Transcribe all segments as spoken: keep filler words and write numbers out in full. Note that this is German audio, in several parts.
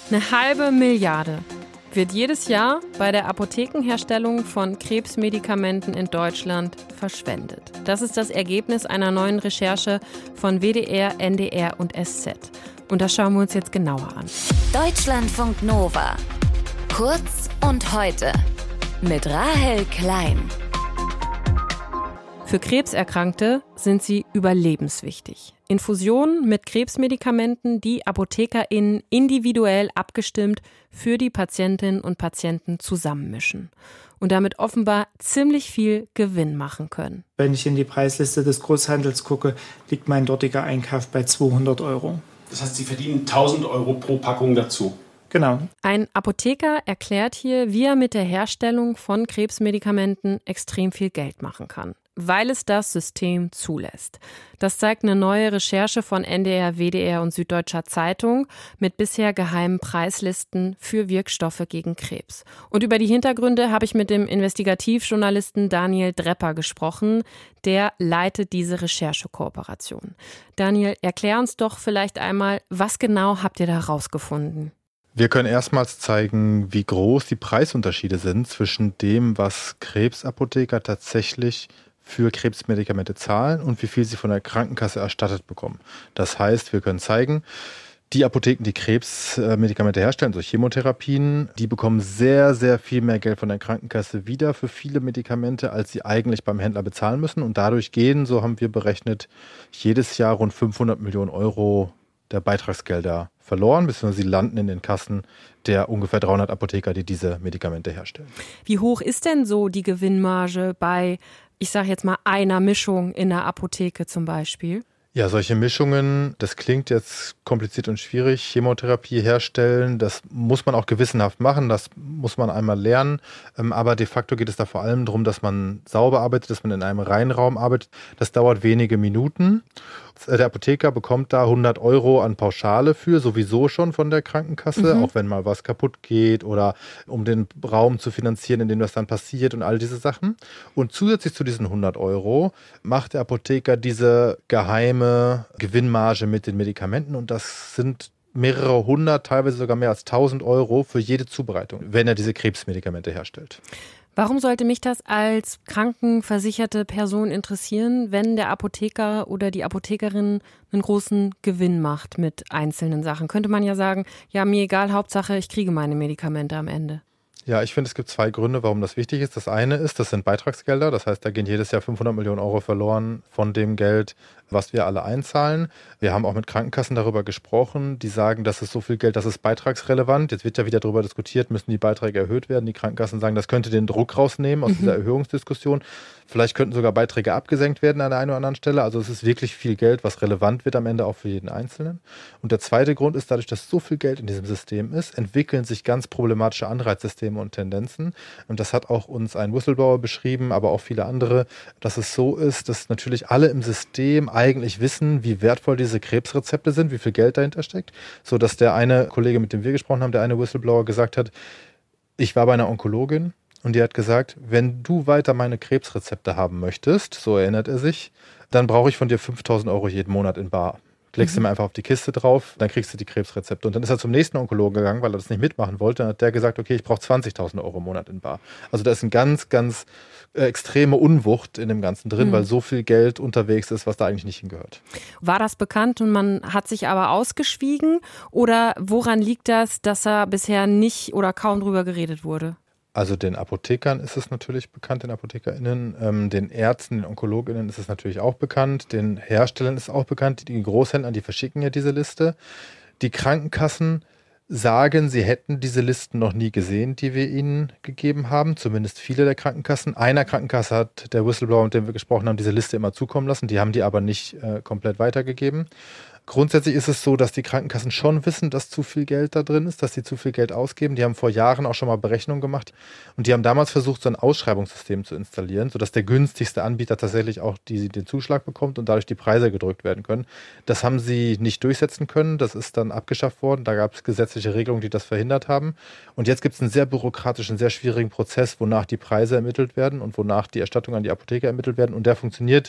Eine halbe Milliarde wird jedes Jahr bei der Apothekenherstellung von Krebsmedikamenten in Deutschland verschwendet. Das ist das Ergebnis einer neuen Recherche von W D R, N D R und S Z. Und das schauen wir uns jetzt genauer an. Deutschlandfunk Nova. Kurz und heute. Mit Rahel Klein. Für Krebserkrankte sind sie überlebenswichtig. Infusionen mit Krebsmedikamenten, die ApothekerInnen individuell abgestimmt für die Patientinnen und Patienten zusammenmischen und damit offenbar ziemlich viel Gewinn machen können. Wenn ich in die Preisliste des Großhandels gucke, liegt mein dortiger Einkauf bei zweihundert Euro. Das heißt, Sie verdienen tausend Euro pro Packung dazu. Genau. Ein Apotheker erklärt hier, wie er mit der Herstellung von Krebsmedikamenten extrem viel Geld machen kann, weil es das System zulässt. Das zeigt eine neue Recherche von N D R, W D R und Süddeutscher Zeitung mit bisher geheimen Preislisten für Wirkstoffe gegen Krebs. Und über die Hintergründe habe ich mit dem Investigativjournalisten Daniel Drepper gesprochen. Der leitet diese Recherchekooperation. Daniel, erklär uns doch vielleicht einmal, was genau habt ihr da rausgefunden? Wir können erstmals zeigen, wie groß die Preisunterschiede sind zwischen dem, was Krebsapotheker tatsächlich für Krebsmedikamente zahlen und wie viel sie von der Krankenkasse erstattet bekommen. Das heißt, wir können zeigen, die Apotheken, die Krebsmedikamente herstellen, so Chemotherapien, die bekommen sehr, sehr viel mehr Geld von der Krankenkasse wieder für viele Medikamente, als sie eigentlich beim Händler bezahlen müssen. Und dadurch gehen, so haben wir berechnet, jedes Jahr rund fünfhundert Millionen Euro der Beitragsgelder verloren, beziehungsweise sie landen in den Kassen der ungefähr dreihundert Apotheker, die diese Medikamente herstellen. Wie hoch ist denn so die Gewinnmarge bei, ich sage jetzt mal, einer Mischung in der Apotheke zum Beispiel? Ja, solche Mischungen, das klingt jetzt kompliziert und schwierig, Chemotherapie herstellen, das muss man auch gewissenhaft machen, das muss man einmal lernen, aber de facto geht es da vor allem darum, dass man sauber arbeitet, dass man in einem Reinraum arbeitet, das dauert wenige Minuten. Der Apotheker bekommt da hundert Euro an Pauschale für, sowieso schon von der Krankenkasse, mhm. auch wenn mal was kaputt geht oder um den Raum zu finanzieren, in dem das dann passiert und all diese Sachen. Und zusätzlich zu diesen hundert Euro macht der Apotheker diese geheime Gewinnmarge mit den Medikamenten und das sind mehrere hundert, teilweise sogar mehr als tausend Euro für jede Zubereitung, wenn er diese Krebsmedikamente herstellt. Warum sollte mich das als krankenversicherte Person interessieren, wenn der Apotheker oder die Apothekerin einen großen Gewinn macht mit einzelnen Sachen? Könnte man ja sagen, ja, mir egal, Hauptsache, ich kriege meine Medikamente am Ende. Ja, ich finde, es gibt zwei Gründe, warum das wichtig ist. Das eine ist, das sind Beitragsgelder. Das heißt, da gehen jedes Jahr fünfhundert Millionen Euro verloren von dem Geld, was wir alle einzahlen. Wir haben auch mit Krankenkassen darüber gesprochen. Die sagen, das ist so viel Geld, das ist beitragsrelevant. Jetzt wird ja wieder darüber diskutiert, müssen die Beiträge erhöht werden. Die Krankenkassen sagen, das könnte den Druck rausnehmen aus mhm. dieser Erhöhungsdiskussion. Vielleicht könnten sogar Beiträge abgesenkt werden an der einen oder anderen Stelle. Also es ist wirklich viel Geld, was relevant wird am Ende auch für jeden Einzelnen. Und der zweite Grund ist, dadurch, dass so viel Geld in diesem System ist, entwickeln sich ganz problematische Anreizsysteme und Tendenzen. Und das hat auch uns ein Whistleblower beschrieben, aber auch viele andere, dass es so ist, dass natürlich alle im System eigentlich wissen, wie wertvoll diese Krebsrezepte sind, wie viel Geld dahinter steckt, so dass der eine Kollege, mit dem wir gesprochen haben, der eine Whistleblower gesagt hat, ich war bei einer Onkologin und die hat gesagt, wenn du weiter meine Krebsrezepte haben möchtest, so erinnert er sich, dann brauche ich von dir fünftausend Euro jeden Monat in bar. Legst du mir einfach auf die Kiste drauf, dann kriegst du die Krebsrezepte. Und dann ist er zum nächsten Onkologen gegangen, weil er das nicht mitmachen wollte. Dann hat der gesagt, okay, ich brauche zwanzigtausend Euro im Monat in bar. Also da ist eine ganz, ganz äh, extreme Unwucht in dem Ganzen drin, mhm. weil so viel Geld unterwegs ist, was da eigentlich nicht hingehört. War das bekannt und man hat sich aber ausgeschwiegen? Oder woran liegt das, dass da bisher nicht oder kaum drüber geredet wurde? Also den Apothekern ist es natürlich bekannt, den ApothekerInnen, ähm, den Ärzten, den OnkologInnen ist es natürlich auch bekannt, den Herstellern ist es auch bekannt, die Großhändler, die verschicken ja diese Liste. Die Krankenkassen sagen, sie hätten diese Listen noch nie gesehen, die wir ihnen gegeben haben, zumindest viele der Krankenkassen. Einer Krankenkasse hat der Whistleblower, mit dem wir gesprochen haben, diese Liste immer zukommen lassen, die haben die aber nicht äh, komplett weitergegeben. Grundsätzlich ist es so, dass die Krankenkassen schon wissen, dass zu viel Geld da drin ist, dass sie zu viel Geld ausgeben. Die haben vor Jahren auch schon mal Berechnungen gemacht und die haben damals versucht, so ein Ausschreibungssystem zu installieren, sodass der günstigste Anbieter tatsächlich auch die, den Zuschlag bekommt und dadurch die Preise gedrückt werden können. Das haben sie nicht durchsetzen können, das ist dann abgeschafft worden. Da gab es gesetzliche Regelungen, die das verhindert haben. Und jetzt gibt es einen sehr bürokratischen, sehr schwierigen Prozess, wonach die Preise ermittelt werden und wonach die Erstattung an die Apotheker ermittelt werden. Und der funktioniert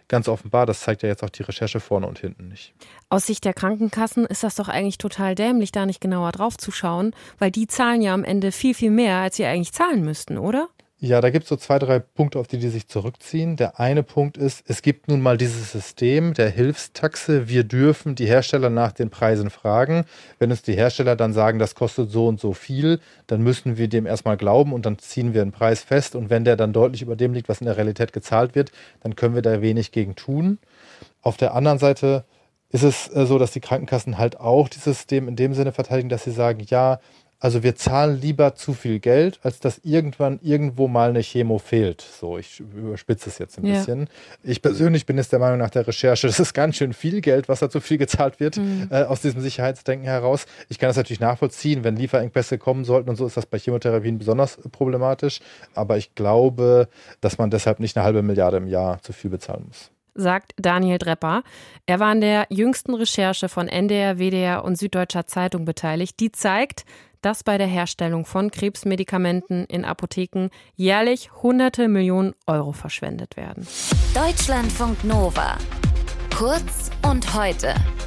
ganz offenbar, das zeigt ja jetzt auch die Recherche vorne und hinten nicht. Aus Sicht der Krankenkassen ist das doch eigentlich total dämlich, da nicht genauer drauf zu schauen, weil die zahlen ja am Ende viel, viel mehr, als sie eigentlich zahlen müssten, oder? Ja, da gibt es so zwei, drei Punkte, auf die die sich zurückziehen. Der eine Punkt ist, es gibt nun mal dieses System der Hilfstaxe. Wir dürfen die Hersteller nach den Preisen fragen. Wenn uns die Hersteller dann sagen, das kostet so und so viel, dann müssen wir dem erstmal glauben und dann ziehen wir einen Preis fest. Und wenn der dann deutlich über dem liegt, was in der Realität gezahlt wird, dann können wir da wenig gegen tun. Auf der anderen Seite ist es so, dass die Krankenkassen halt auch dieses System in dem Sinne verteidigen, dass sie sagen, ja, also wir zahlen lieber zu viel Geld, als dass irgendwann irgendwo mal eine Chemo fehlt. So, ich überspitze es jetzt ein ja. bisschen. Ich persönlich bin jetzt der Meinung nach der Recherche, das ist ganz schön viel Geld, was da zu viel gezahlt wird, mhm. äh, aus diesem Sicherheitsdenken heraus. Ich kann das natürlich nachvollziehen, wenn Lieferengpässe kommen sollten und so, ist das bei Chemotherapien besonders problematisch. Aber ich glaube, dass man deshalb nicht eine halbe Milliarde im Jahr zu viel bezahlen muss. Sagt Daniel Drepper. Er war an der jüngsten Recherche von N D R, W D R und Süddeutscher Zeitung beteiligt. Die zeigt, dass bei der Herstellung von Krebsmedikamenten in Apotheken jährlich hunderte Millionen Euro verschwendet werden. Deutschlandfunk Nova. Kurz und heute.